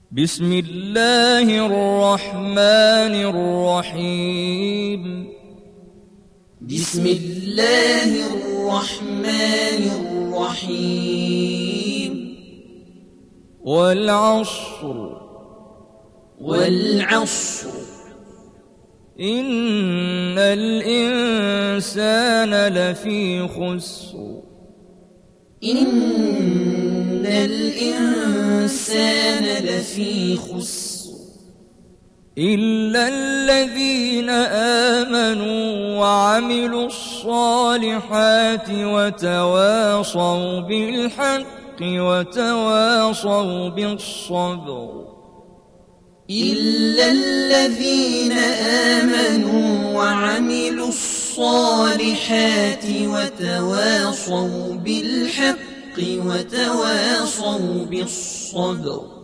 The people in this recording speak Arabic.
بسم الله الرحمن الرحيم. بسم الله الرحمن الرحيم. والعصر إن الإنسان لفي خسر إن الإنسان لفي خسر إلا الذين آمنوا وعملوا الصالحات وتواصوا بالحق وتواصوا بالصبر. إلا الذين آمنوا وعملوا الصالحات وتواصوا بالحق وتواصوا بالصبر.